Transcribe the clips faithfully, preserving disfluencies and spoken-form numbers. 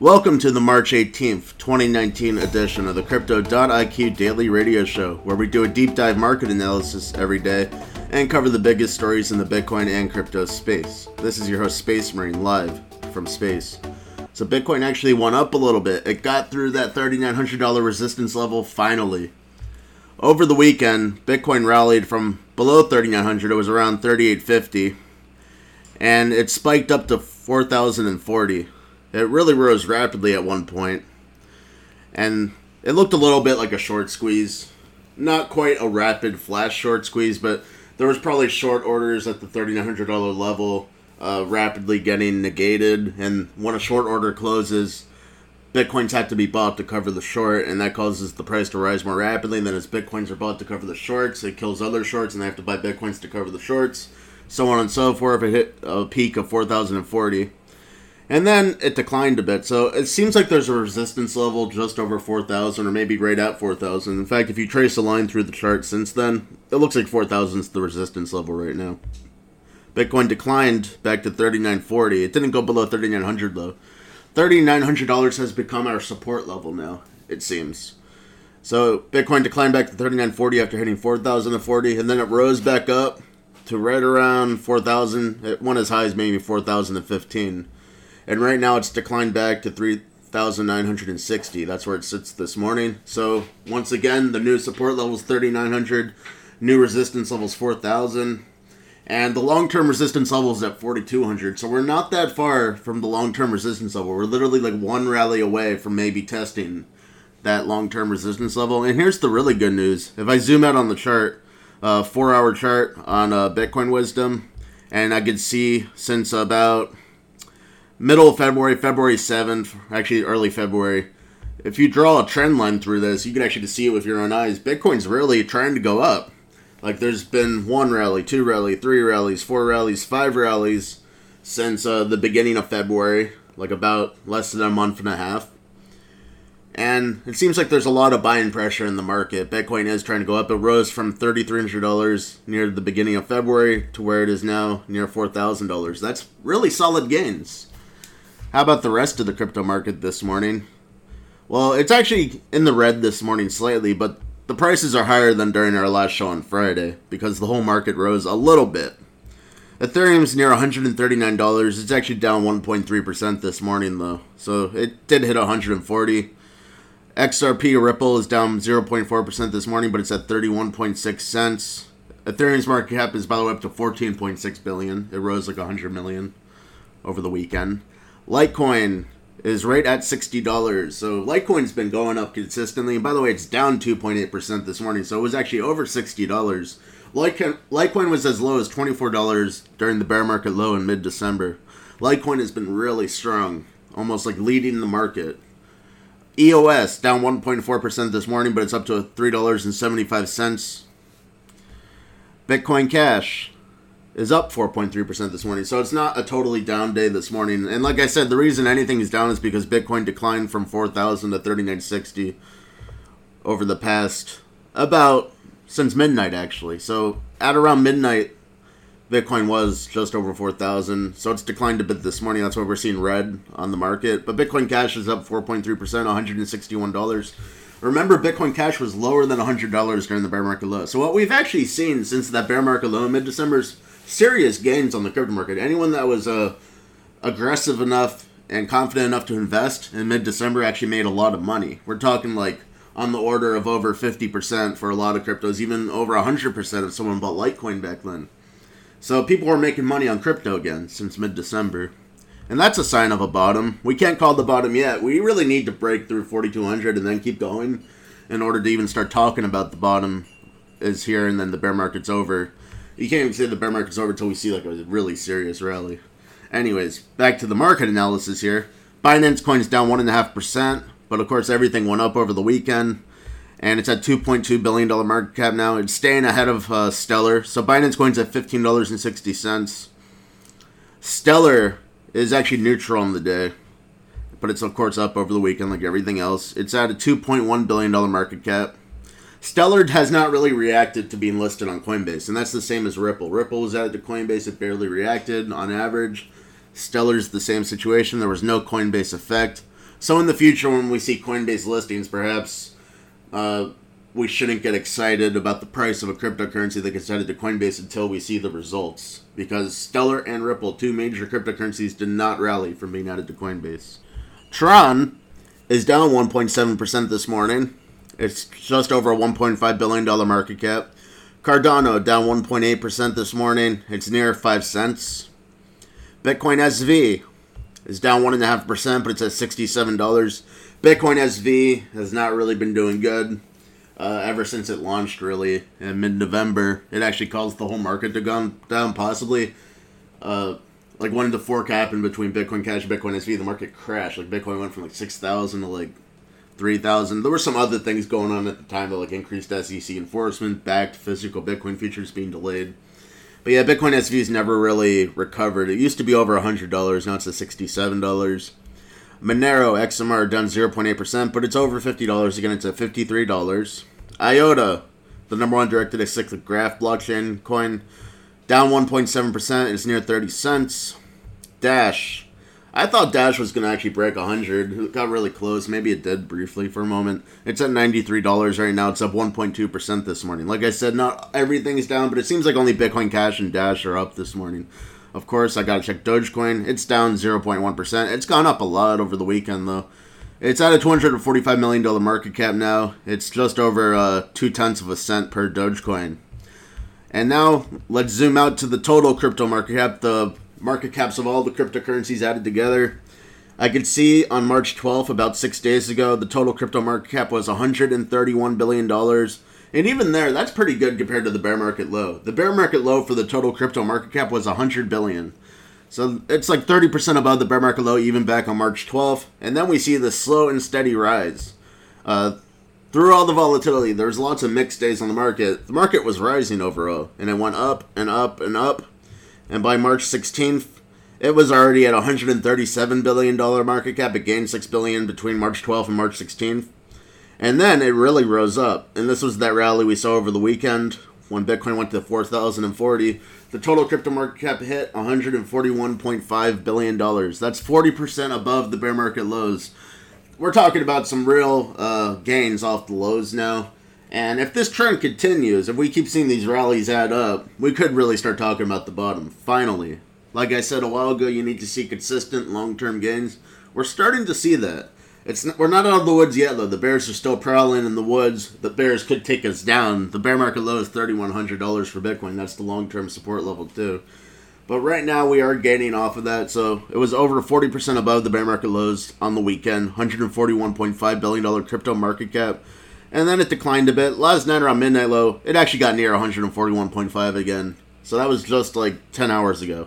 Welcome to the March eighteenth, twenty nineteen edition of the Crypto dot I Q Daily Radio Show, where we do a deep dive market analysis every day and cover the biggest stories in the Bitcoin and crypto space. This is your host, Space Marine, live from space. So Bitcoin actually went up a little bit. It got through that three thousand nine hundred dollars resistance level finally. Over the weekend, Bitcoin rallied from below three thousand nine hundred dollars. It was around thirty-eight fifty, and it spiked up to four thousand forty. It really rose rapidly at one point, and it looked a little bit like a short squeeze. Not quite a rapid flash short squeeze, but there was probably short orders at the three thousand nine hundred dollars level uh, rapidly getting negated, and when a short order closes, Bitcoins have to be bought to cover the short, and that causes the price to rise more rapidly, and then as Bitcoins are bought to cover the shorts, it kills other shorts, and they have to buy Bitcoins to cover the shorts, so on and so forth. It hit a peak of four thousand forty. And then it declined a bit, so it seems like there's a resistance level just over four thousand, or maybe right at four thousand. In fact, if you trace a line through the chart since then, it looks like four thousand is the resistance level right now. Bitcoin declined back to thirty-nine forty. It didn't go below thirty-nine hundred though. three thousand nine hundred dollars has become our support level now, it seems. So Bitcoin declined back to thirty-nine forty after hitting four thousand forty, and then it rose back up to right around four thousand. It went as high as maybe four thousand fifteen. And right now it's declined back to three thousand nine hundred sixty. That's where it sits this morning. So once again, the new support level is thirty-nine hundred. New resistance level is four thousand. And the long-term resistance level is at forty-two hundred. So we're not that far from the long-term resistance level. We're literally like one rally away from maybe testing that long-term resistance level. And here's the really good news. If I zoom out on the chart, uh, four-hour chart on uh, Bitcoin Wisdom, and I could see since about middle of February, February seventh, actually early February, if you draw a trend line through this, you can actually see it with your own eyes. Bitcoin's really trying to go up. Like there's been one rally, two rally, three rallies, four rallies, five rallies since uh, the beginning of February, like about less than a month and a half. And it seems like there's a lot of buying pressure in the market. Bitcoin is trying to go up. It rose from three thousand three hundred dollars near the beginning of February to where it is now near four thousand dollars. That's really solid gains. How about the rest of the crypto market this morning? Well, it's actually in the red this morning slightly, but the prices are higher than during our last show on Friday because the whole market rose a little bit. Ethereum's near one hundred thirty-nine dollars. It's actually down one point three percent this morning, though. So it did hit one hundred forty. X R P Ripple is down zero point four percent this morning, but it's at thirty-one point six cents. Ethereum's market cap is, by the way, up to fourteen point six billion dollars. It rose like one hundred million dollars over the weekend. Litecoin is right at sixty dollars. So Litecoin's been going up consistently. And by the way, it's down two point eight percent this morning. So it was actually over sixty dollars. Litecoin, Litecoin was as low as twenty-four dollars during the bear market low in mid-December. Litecoin has been really strong, almost like leading the market. E O S down one point four percent this morning, but it's up to three dollars and seventy-five cents. Bitcoin Cash is up four point three percent this morning. So it's not a totally down day this morning. And like I said, the reason anything is down is because Bitcoin declined from four thousand to thirty-nine sixty over the past, about, since midnight actually. So at around midnight, Bitcoin was just over four thousand. So it's declined a bit this morning. That's why we're seeing red on the market. But Bitcoin Cash is up four point three percent, one hundred sixty-one dollars. Remember, Bitcoin Cash was lower than one hundred dollars during the bear market low. So what we've actually seen since that bear market low in mid-December is serious gains on the crypto market. Anyone that was uh, aggressive enough and confident enough to invest in mid-December actually made a lot of money. We're talking like on the order of over fifty percent for a lot of cryptos, even over one hundred percent if someone bought Litecoin back then. So people were making money on crypto again since mid-December. And that's a sign of a bottom. We can't call the bottom yet. We really need to break through forty-two hundred and then keep going in order to even start talking about the bottom is here and then the bear market's over. You can't even say the bear market's over until we see like a really serious rally. Anyways, back to the market analysis here. Binance Coin's down one point five percent, but of course everything went up over the weekend. And it's at two point two billion dollars market cap now. It's staying ahead of uh, Stellar. So Binance Coin's at fifteen dollars and sixty cents. Stellar is actually neutral on the day, but it's of course up over the weekend like everything else. It's at a two point one billion dollars market cap. Stellar has not really reacted to being listed on Coinbase, and that's the same as Ripple. Ripple was added to Coinbase, it barely reacted on average. Stellar's the same situation. There was no Coinbase effect. So in the future, when we see Coinbase listings, perhaps uh, we shouldn't get excited about the price of a cryptocurrency that gets added to Coinbase until we see the results. Because Stellar and Ripple, two major cryptocurrencies, did not rally from being added to Coinbase. Tron is down one point seven percent this morning. It's just over a one point five billion dollars market cap. Cardano down one point eight percent this morning. It's near five cents. Bitcoin S V is down one point five percent, but it's at sixty-seven dollars. Bitcoin S V has not really been doing good uh, ever since it launched, really, in mid-November. It actually caused the whole market to go down, possibly. Uh, like, when the fork happened between Bitcoin Cash and Bitcoin S V, the market crashed. Like, Bitcoin went from, like, six thousand to, like, three thousand. There were some other things going on at the time that, like, increased S E C enforcement, backed physical Bitcoin futures being delayed. But yeah, Bitcoin S V has never really recovered. It used to be over one hundred dollars. Now it's at sixty-seven dollars. Monero, X M R, down zero point eight percent, but it's over fifty dollars. Again, it's at fifty-three dollars. I O T A, the number one directed acyclic graph blockchain coin, down one point seven percent. It's near thirty cents. Dash. I thought Dash was going to actually break one hundred. It got really close. Maybe it did briefly for a moment. It's at ninety-three dollars right now. It's up one point two percent this morning. Like I said, not everything's down, but it seems like only Bitcoin Cash and Dash are up this morning. Of course, I got to check Dogecoin. It's down zero point one percent. It's gone up a lot over the weekend, though. It's at a two hundred forty-five million dollars market cap now. It's just over uh, two-tenths of a cent per Dogecoin. And now, let's zoom out to the total crypto market cap, the market caps of all the cryptocurrencies added together. I could see on March twelfth, about six days ago, the total crypto market cap was one hundred thirty-one billion dollars. And even there, that's pretty good compared to the bear market low. The bear market low for the total crypto market cap was one hundred billion dollars. So it's like thirty percent above the bear market low even back on March twelfth. And then we see the slow and steady rise. Uh, through all the volatility, there was lots of mixed days on the market. The market was rising overall, and it went up and up and up. And by March sixteenth, it was already at a one hundred thirty-seven billion dollars market cap. It gained six billion dollars between March twelfth and March sixteenth. And then it really rose up. And this was that rally we saw over the weekend when Bitcoin went to four thousand forty. The total crypto market cap hit one hundred forty-one point five billion dollars. That's forty percent above the bear market lows. We're talking about some real uh, gains off the lows now. And if this trend continues, if we keep seeing these rallies add up, we could really start talking about the bottom, finally. Like I said a while ago, you need to see consistent long-term gains. We're starting to see that. It's not, we're not out of the woods yet, though. The bears are still prowling in the woods. The bears could take us down. The bear market low is three thousand one hundred dollars for Bitcoin. That's the long-term support level, too. But right now, we are gaining off of that. So it was over forty percent above the bear market lows on the weekend. one hundred forty-one point five billion dollars crypto market cap. And then it declined a bit. Last night around midnight low, it actually got near one hundred forty-one point five again. So that was just like ten hours ago.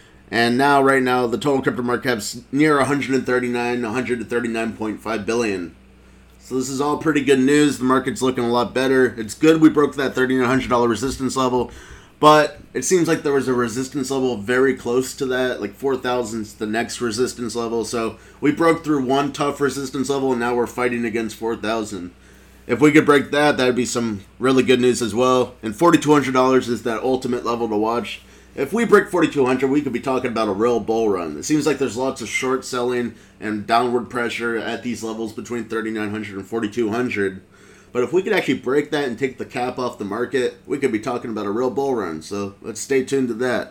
And now, right now, the total crypto market cap's near one hundred thirty-nine, one hundred thirty-nine point five billion. So this is all pretty good news. The market's looking a lot better. It's good we broke that three thousand nine hundred dollars resistance level. But it seems like there was a resistance level very close to that. Like four thousand is the next resistance level. So we broke through one tough resistance level, and now we're fighting against four thousand. If we could break that, that would be some really good news as well. And four thousand two hundred dollars is that ultimate level to watch. If we break four thousand two hundred dollars, we could be talking about a real bull run. It seems like there's lots of short selling and downward pressure at these levels between three thousand nine hundred dollars and four thousand two hundred dollars. But if we could actually break that and take the cap off the market, we could be talking about a real bull run. So let's stay tuned to that.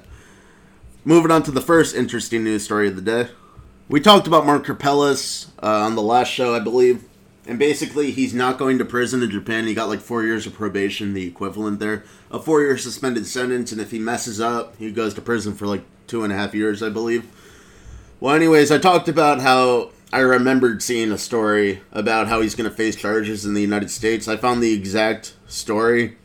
Moving on to the first interesting news story of the day. We talked about Mark Karpelès uh, on the last show, I believe. And basically, he's not going to prison in Japan. He got like four years of probation, the equivalent there. A four-year suspended sentence, and if he messes up, he goes to prison for like two and a half years, I believe. Well, anyways, I talked about how I remembered seeing a story about how he's going to face charges in the United States. I found the exact story.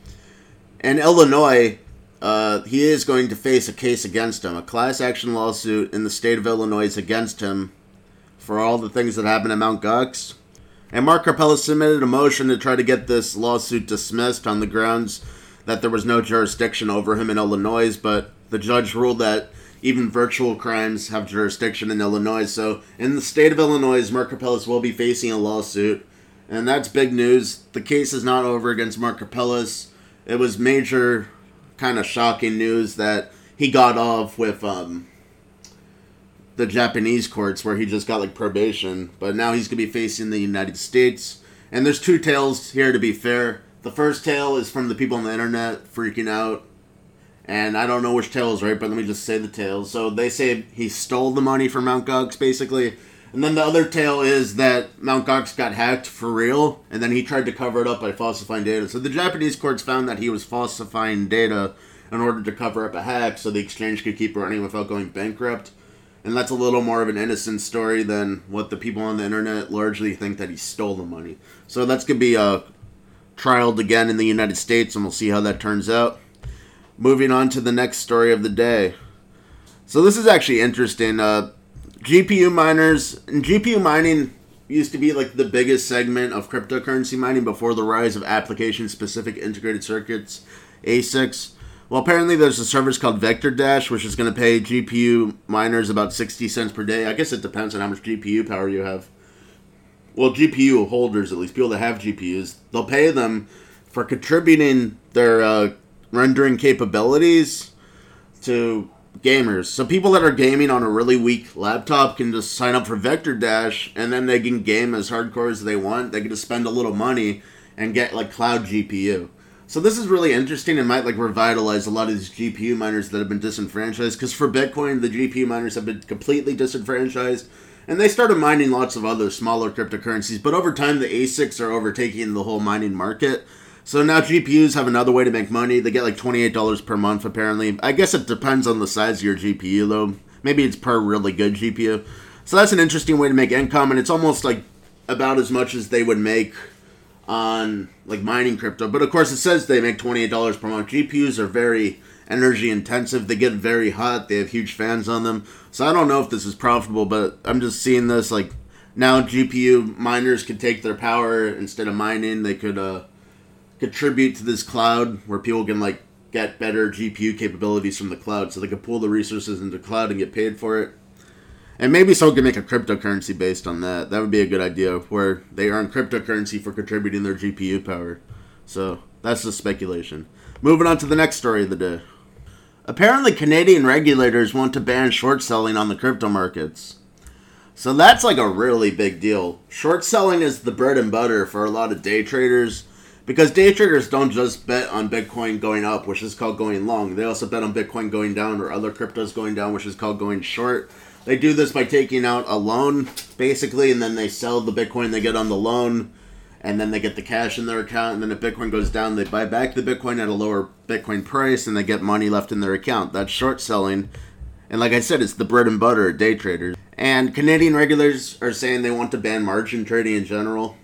In Illinois, uh, he is going to face a case against him, a class action lawsuit in the state of Illinois against him for all the things that happened at Mount Gox. And Mark Karpelès submitted a motion to try to get this lawsuit dismissed on the grounds that there was no jurisdiction over him in Illinois, but the judge ruled that even virtual crimes have jurisdiction in Illinois. So in the state of Illinois, Mark Karpelès will be facing a lawsuit, and that's big news. The case is not over against Mark Karpelès. It was major, kind of shocking news that he got off with um, the Japanese courts where he just got like probation, but now he's going to be facing the United States. And there's two tales here, to be fair. The first tale is from the people on the internet freaking out. And I don't know which tale is right, but let me just say the tale. So they say he stole the money from Mount Gox, basically. And then the other tale is that Mount Gox got hacked for real, and then he tried to cover it up by falsifying data. So the Japanese courts found that he was falsifying data in order to cover up a hack so the exchange could keep running without going bankrupt. And that's a little more of an innocent story than what the people on the internet largely think that he stole the money. So that's going to be uh, trialed again in the United States, and we'll see how that turns out. Moving on to the next story of the day. So this is actually interesting. Uh, G P U miners, and G P U mining used to be like the biggest segment of cryptocurrency mining before the rise of application-specific integrated circuits, A SICs. Well, apparently there's a service called VectorDash, which is going to pay G P U miners about sixty cents per day. I guess it depends on how much G P U power you have. Well, G P U holders, at least, people that have G P Us, they'll pay them for contributing their uh, rendering capabilities to gamers. So people that are gaming on a really weak laptop can just sign up for VectorDash, and then they can game as hardcore as they want. They can just spend a little money and get like cloud G P U. So this is really interesting and might like revitalize a lot of these G P U miners that have been disenfranchised. Because for Bitcoin, the G P U miners have been completely disenfranchised. And they started mining lots of other smaller cryptocurrencies. But over time, the A SICs are overtaking the whole mining market. So now G P Us have another way to make money. They get like twenty-eight dollars per month, apparently. I guess it depends on the size of your G P U, though. Maybe it's per really good G P U. So that's an interesting way to make income. And it's almost like about as much as they would make on like mining crypto. But of course it says they make twenty-eight dollars per month. G P Us are very energy intensive. They get very hot. They have huge fans on them. So I don't know if this is profitable, but I'm just seeing this like now G P U miners could take their power instead of mining. They could uh, contribute to this cloud where people can like get better G P U capabilities from the cloud. So they could pull the resources into the cloud and get paid for it. And maybe someone can make a cryptocurrency based on that. That would be a good idea, where they earn cryptocurrency for contributing their G P U power. So, that's the speculation. Moving on to the next story of the day. Apparently, Canadian regulators want to ban short selling on the crypto markets. So that's like a really big deal. Short selling is the bread and butter for a lot of day traders, because day traders don't just bet on Bitcoin going up, which is called going long. They also bet on Bitcoin going down or other cryptos going down, which is called going short. They do this by taking out a loan, basically, and then they sell the Bitcoin they get on the loan, and then they get the cash in their account, and then if Bitcoin goes down, they buy back the Bitcoin at a lower Bitcoin price, and they get money left in their account. That's short selling. And like I said, it's the bread and butter of day traders. And Canadian regulators are saying they want to ban margin trading in general.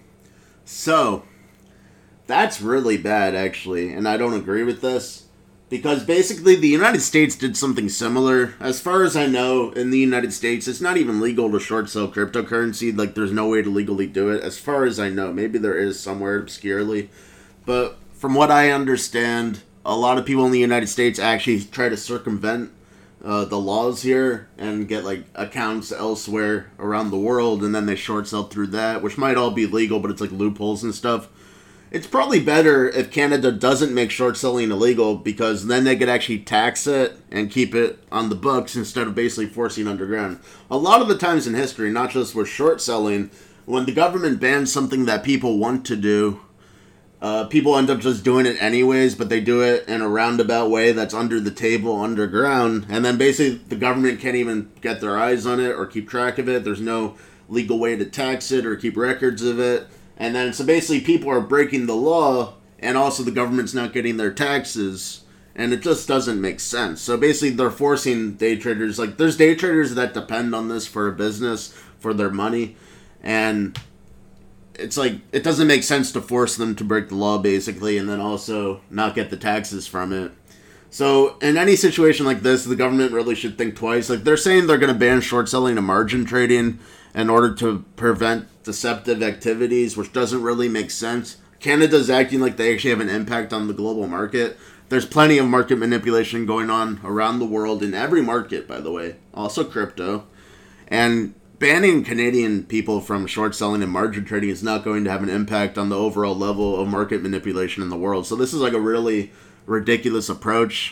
So, that's really bad, actually, and I don't agree with this. Because basically the United States did something similar. As far as I know, in the United States, it's not even legal to short sell cryptocurrency. Like, there's no way to legally do it. As far as I know. Maybe there is somewhere obscurely. But from what I understand, a lot of people in the United States actually try to circumvent uh, the laws here and get, like, accounts elsewhere around the world. And then they short sell through that, which might all be legal, but it's like loopholes and stuff. It's probably better if Canada doesn't make short selling illegal, because then they could actually tax it and keep it on the books instead of basically forcing underground. A lot of the times in history, not just with short selling, when the government bans something that people want to do, uh, people end up just doing it anyways, but they do it in a roundabout way that's under the table, underground, and then basically the government can't even get their eyes on it or keep track of it. There's no legal way to tax it or keep records of it. And then, so basically people are breaking the law, and also the government's not getting their taxes, and it just doesn't make sense. So basically they're forcing day traders, like there's day traders that depend on this for a business, for their money, and it's like, it doesn't make sense to force them to break the law basically, and then also not get the taxes from it. So in any situation like this, the government really should think twice. Like they're saying they're going to ban short selling and margin trading in order to prevent deceptive activities, which doesn't really make sense. Canada's acting like they actually have an impact on the global market. There's plenty of market manipulation going on around the world, in every market, by the way, also crypto. And banning Canadian people from short selling and margin trading is not going to have an impact on the overall level of market manipulation in the world. So this is like a really ridiculous approach.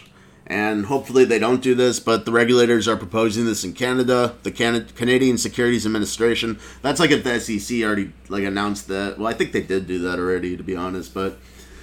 And hopefully they don't do this, but the regulators are proposing this in Canada. The Can- Canadian Securities Administration, that's like if the S E C already like announced that. Well, I think they did do that already, to be honest, but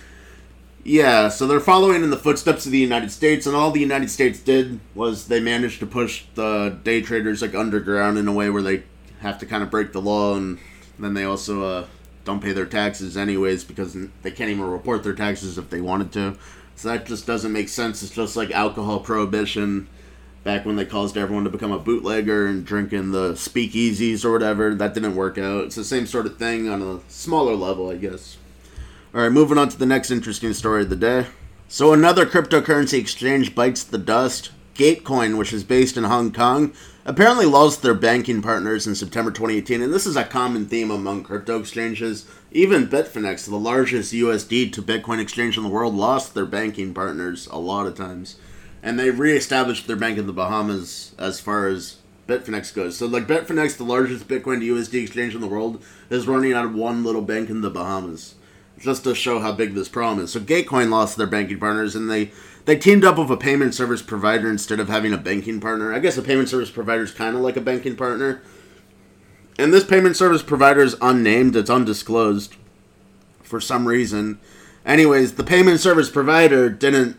yeah, so they're following in the footsteps of the United States, and all the United States did was they managed to push the day traders like underground in a way where they have to kind of break the law, and then they also uh, don't pay their taxes anyways because they can't even report their taxes if they wanted to. So that just doesn't make sense. It's just like alcohol prohibition back when they caused everyone to become a bootlegger and drinking the speakeasies or whatever. That didn't work out. It's the same sort of thing on a smaller level, I guess. Alright, moving on to the next interesting story of the day. So another cryptocurrency exchange bites the dust. Gatecoin, which is based in Hong Kong, apparently lost their banking partners in September twenty eighteen, and this is a common theme among crypto exchanges. Even Bitfinex, the largest U S D to Bitcoin exchange in the world, lost their banking partners a lot of times. And they re-established their bank in the Bahamas as far as Bitfinex goes. So like Bitfinex, the largest Bitcoin to U S D exchange in the world, is running out of one little bank in the Bahamas. Just to show how big this problem is. So Gatecoin lost their banking partners, and they, they teamed up with a payment service provider instead of having a banking partner. I guess a payment service provider is kind of like a banking partner. And this payment service provider is unnamed. It's undisclosed for some reason. Anyways, the payment service provider didn't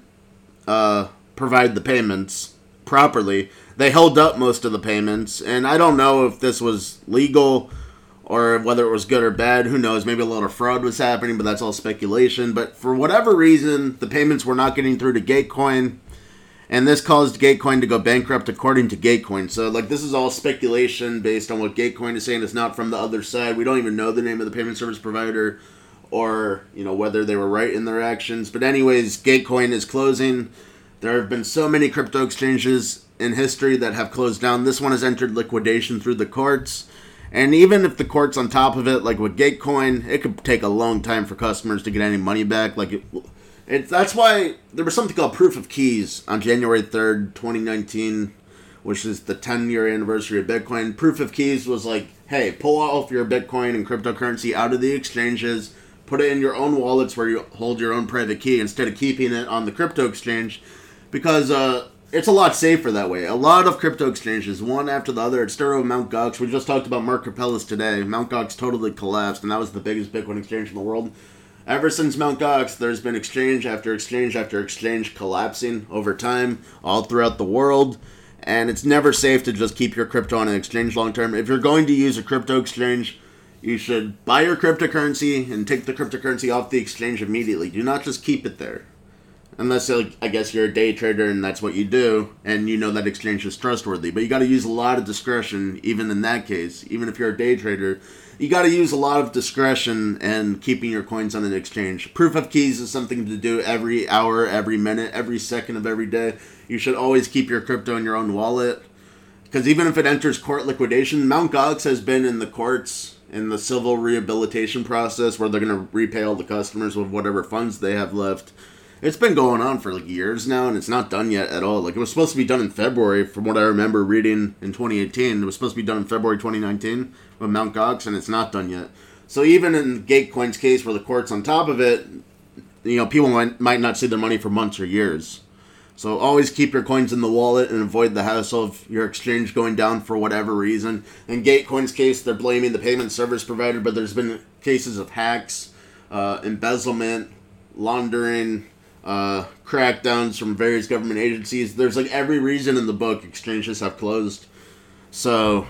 uh, provide the payments properly. They held up most of the payments, and I don't know if this was legal or whether it was good or bad. Who knows? Maybe a lot of fraud was happening, but that's all speculation. But for whatever reason, the payments were not getting through to Gatecoin, and this caused Gatecoin to go bankrupt according to Gatecoin. So, like, this is all speculation based on what Gatecoin is saying. It's not from the other side. We don't even know the name of the payment service provider or, you know, whether they were right in their actions. But anyways, Gatecoin is closing. There have been so many crypto exchanges in history that have closed down. This one has entered liquidation through the courts. And even if the court's on top of it, like with Gatecoin, it could take a long time for customers to get any money back. Like it, it, that's why there was something called Proof of Keys on January third, twenty nineteen, which is the ten-year anniversary of Bitcoin. Proof of Keys was like, hey, pull off your Bitcoin and cryptocurrency out of the exchanges, put it in your own wallets where you hold your own private key instead of keeping it on the crypto exchange, because uh, it's a lot safer that way. A lot of crypto exchanges, one after the other. It started with Mt. Gox. We just talked about Mark Karpelès today. Mt. Gox totally collapsed, and that was the biggest Bitcoin exchange in the world. Ever since Mt. Gox, there's been exchange after exchange after exchange collapsing over time all throughout the world, and it's never safe to just keep your crypto on an exchange long term. If you're going to use a crypto exchange, you should buy your cryptocurrency and take the cryptocurrency off the exchange immediately. Do not just keep it there. Unless, like, I guess you're a day trader and that's what you do, and you know that exchange is trustworthy. But you got to use a lot of discretion, even in that case. Even if you're a day trader, you got to use a lot of discretion in keeping your coins on an exchange. Proof of Keys is something to do every hour, every minute, every second of every day. You should always keep your crypto in your own wallet. Because even if it enters court liquidation, Mt. Gox has been in the courts in the civil rehabilitation process where they're going to repay all the customers with whatever funds they have left. It's been going on for like years now, and it's not done yet at all. Like, it was supposed to be done in February, from what I remember reading in twenty eighteen. It was supposed to be done in February twenty nineteen with Mt. Gox, and it's not done yet. So even in Gatecoin's case, where the court's on top of it, you know, people might, might not see their money for months or years. So always keep your coins in the wallet and avoid the hassle of your exchange going down for whatever reason. In Gatecoin's case, they're blaming the payment service provider, but there's been cases of hacks, uh, embezzlement, laundering, Uh, crackdowns from various government agencies. There's like every reason in the book exchanges have closed. So,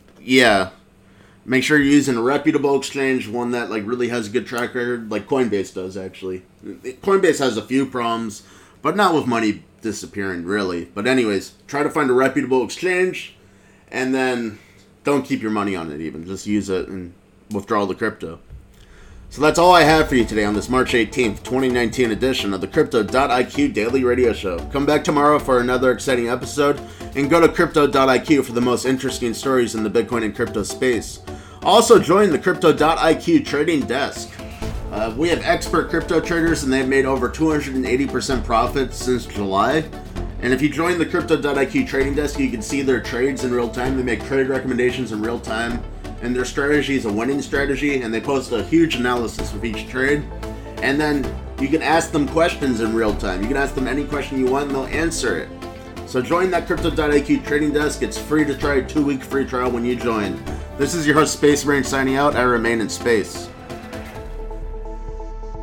yeah. Make sure you're using a reputable exchange, one that like really has a good track record, like Coinbase does actually. Coinbase has a few problems, but not with money disappearing really. But anyways, try to find a reputable exchange, and then don't keep your money on it even. Just use it and withdraw the crypto. So that's all I have for you today on this March eighteenth, twenty nineteen edition of the Crypto dot I Q Daily Radio Show. Come back tomorrow for another exciting episode, and go to Crypto dot I Q for the most interesting stories in the Bitcoin and crypto space. Also join the Crypto dot I Q trading desk. Uh, we have expert crypto traders, and they've made over two hundred eighty percent profits since July. And if you join the Crypto dot I Q trading desk, you can see their trades in real time. They make trade recommendations in real time. And their strategy is a winning strategy, and they post a huge analysis of each trade. And then you can ask them questions in real time. You can ask them any question you want and they'll answer it. So join that Crypto dot I Q trading desk. It's free to try, a two-week free trial when you join. This is your host, Space Marine, signing out. I remain in space.